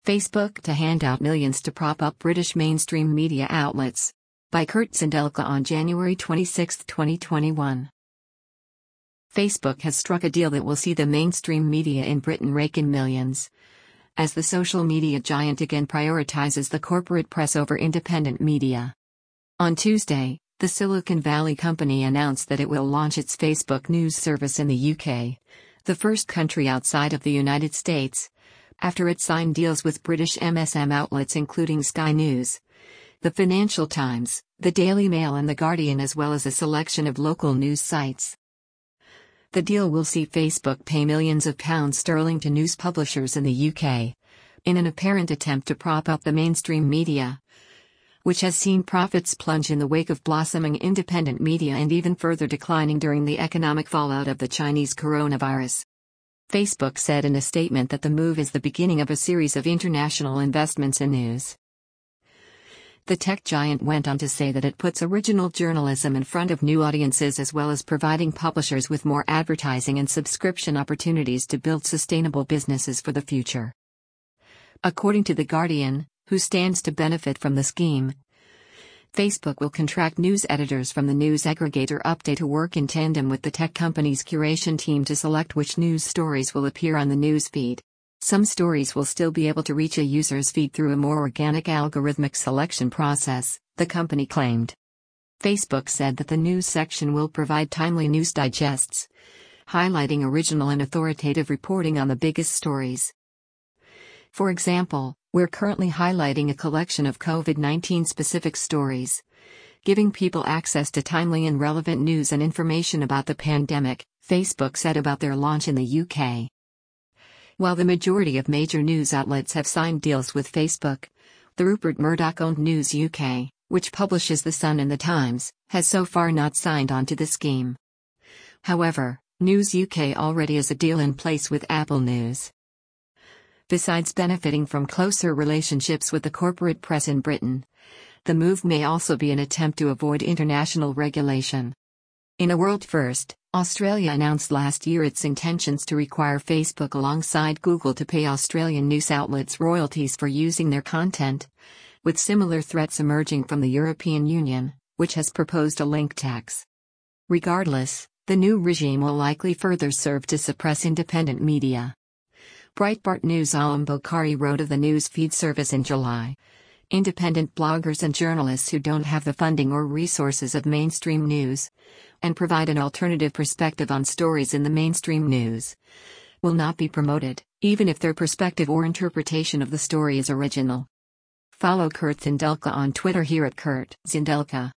Facebook to hand out millions to prop up British mainstream media outlets. By Kurt Zindelka on January 26, 2021. Facebook has struck a deal that will see the mainstream media in Britain rake in millions, as the social media giant again prioritizes the corporate press over independent media. On Tuesday, the Silicon Valley company announced that it will launch its Facebook News service in the UK, the first country outside of the United States, after it signed deals with British MSM outlets including Sky News, The Financial Times, The Daily Mail and The Guardian, as well as a selection of local news sites. The deal will see Facebook pay millions of pounds sterling to news publishers in the UK, in an apparent attempt to prop up the mainstream media, which has seen profits plunge in the wake of blossoming independent media and even further declining during the economic fallout of the Chinese coronavirus. Facebook said in a statement that the move is the beginning of a series of international investments in news. The tech giant went on to say that it puts original journalism in front of new audiences, as well as providing publishers with more advertising and subscription opportunities to build sustainable businesses for the future. According to The Guardian, who stands to benefit from the scheme, Facebook will contract news editors from the news aggregator Update to work in tandem with the tech company's curation team to select which news stories will appear on the news feed. Some stories will still be able to reach a user's feed through a more organic algorithmic selection process, the company claimed. Facebook said that the news section will provide timely news digests, highlighting original and authoritative reporting on the biggest stories. For example, we're currently highlighting a collection of COVID-19 specific stories, giving people access to timely and relevant news and information about the pandemic, Facebook said about their launch in the UK. While the majority of major news outlets have signed deals with Facebook, the Rupert Murdoch-owned News UK, which publishes The Sun and The Times, has so far not signed on to the scheme. However, News UK already has a deal in place with Apple News. Besides benefiting from closer relationships with the corporate press in Britain, the move may also be an attempt to avoid international regulation. In a world first, Australia announced last year its intentions to require Facebook alongside Google to pay Australian news outlets royalties for using their content, with similar threats emerging from the European Union, which has proposed a link tax. Regardless, the new regime will likely further serve to suppress independent media. Breitbart News' Alam Bokhari wrote of the news feed service in July. Independent bloggers and journalists who don't have the funding or resources of mainstream news, and provide an alternative perspective on stories in the mainstream news, will not be promoted, even if their perspective or interpretation of the story is original. Follow Kurt Zindelka on Twitter here at Kurt Zindelka.